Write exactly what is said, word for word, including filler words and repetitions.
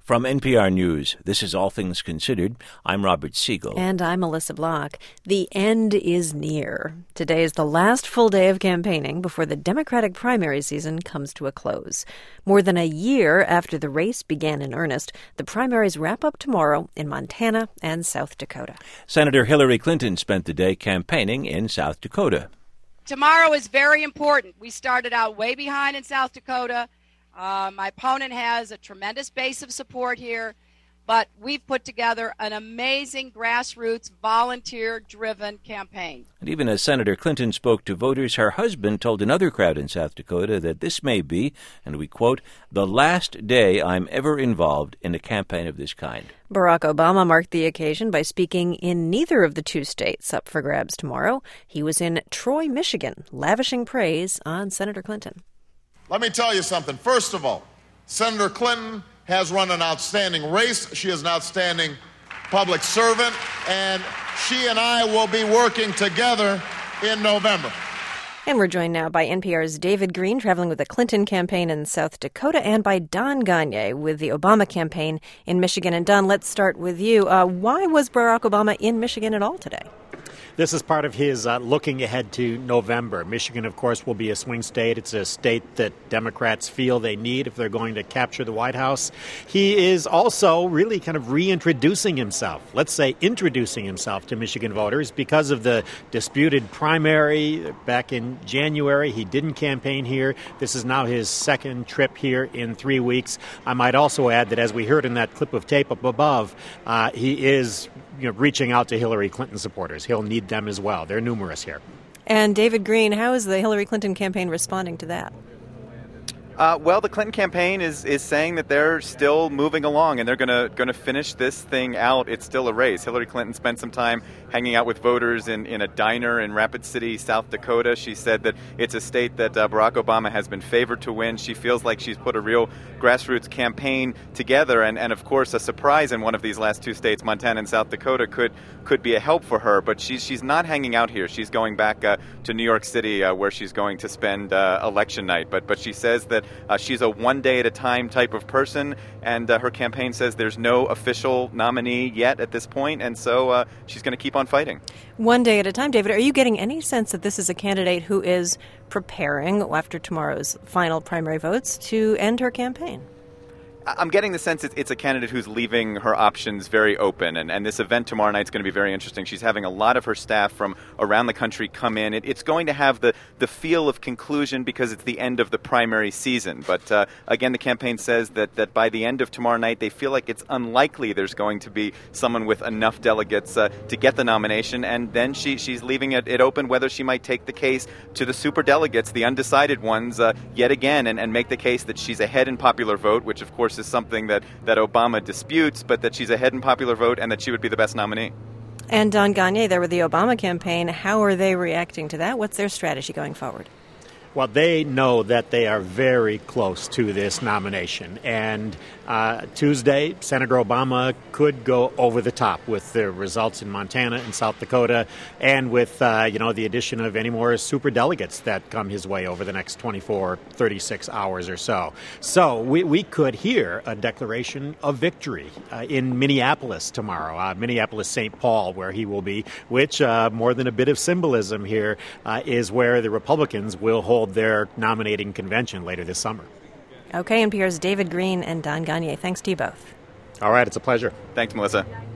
From N P R News, this is All Things Considered. I'm Robert Siegel. And I'm Melissa Block. The end is near. Today is the last full day of campaigning before the Democratic primary season comes to a close. More than a year after the race began in earnest, the primaries wrap up tomorrow in Montana and South Dakota. Senator Hillary Clinton spent the day campaigning in South Dakota. Tomorrow is very important. We started out way behind in South Dakota. Uh, my opponent has a tremendous base of support here, but we've put together an amazing grassroots, volunteer-driven campaign. And even as Senator Clinton spoke to voters, her husband told another crowd in South Dakota that this may be, and we quote, the last day I'm ever involved in a campaign of this kind. Barack Obama marked the occasion by speaking in neither of the two states up for grabs tomorrow. He was in Troy, Michigan, lavishing praise on Senator Clinton. Let me tell you something. First of all, Senator Clinton has run an outstanding race. She is an outstanding public servant, and she and I will be working together in November. And we're joined now by N P R's David Green, traveling with the Clinton campaign in South Dakota, and by Don Gonyea with the Obama campaign in Michigan. And Don, let's start with you. Uh, why was Barack Obama in Michigan at all today? This is part of his uh, looking ahead to November. Michigan, of course, will be a swing state. It's a state that Democrats feel they need if they're going to capture the White House. He is also really kind of reintroducing himself, let's say introducing himself to Michigan voters because of the disputed primary back in January. He didn't campaign here. This is now his second trip here in three weeks. I might also add that as we heard in that clip of tape up above, uh, he is you know, reaching out to Hillary Clinton supporters. He'll need them as well. They're numerous here. And David Green, how is the Hillary Clinton campaign responding to that? Uh, well, the Clinton campaign is, is saying that they're still moving along and they're going to going to finish this thing out. It's still a race. Hillary Clinton spent some time hanging out with voters in, in a diner in Rapid City, South Dakota. She said that it's a state that uh, Barack Obama has been favored to win. She feels like she's put a real grassroots campaign together. And, and of course, a surprise in one of these last two states, Montana and South Dakota, could could be a help for her. But she's, she's not hanging out here. She's going back uh, to New York City uh, where she's going to spend uh, election night. But, but she says that Uh, she's a one-day-at-a-time type of person, and uh, her campaign says there's no official nominee yet at this point, and so uh, she's going to keep on fighting. One day at a time. David, are you getting any sense that this is a candidate who is preparing, after tomorrow's final primary votes, to end her campaign? I'm getting the sense it's a candidate who's leaving her options very open, and, and this event tomorrow night is going to be very interesting. She's having a lot of her staff from around the country come in. It, it's going to have the, the feel of conclusion because it's the end of the primary season. But uh, again, the campaign says that, that by the end of tomorrow night, they feel like it's unlikely there's going to be someone with enough delegates uh, to get the nomination, and then she, she's leaving it, it open whether she might take the case to the superdelegates, the undecided ones, uh, yet again, and, and make the case that she's ahead in popular vote, which of course is something that, that Obama disputes, but that she's ahead in popular vote and that she would be the best nominee. And Don Gonyea there with the Obama campaign, how are they reacting to that? What's their strategy going forward? Well, they know that they are very close to this nomination. And uh, Tuesday, Senator Obama could go over the top with the results in Montana and South Dakota and with, uh, you know, the addition of any more superdelegates that come his way over the next twenty-four, thirty-six hours or so. So we, we could hear a declaration of victory uh, in Minneapolis tomorrow, uh, Minneapolis-Saint Paul, where he will be, which, uh, more than a bit of symbolism here, uh, is where the Republicans will hold their nominating convention later this summer. Okay, N P R's David Green and Don Gonyea. Thanks to you both. All right, it's a pleasure. Thanks, Melissa.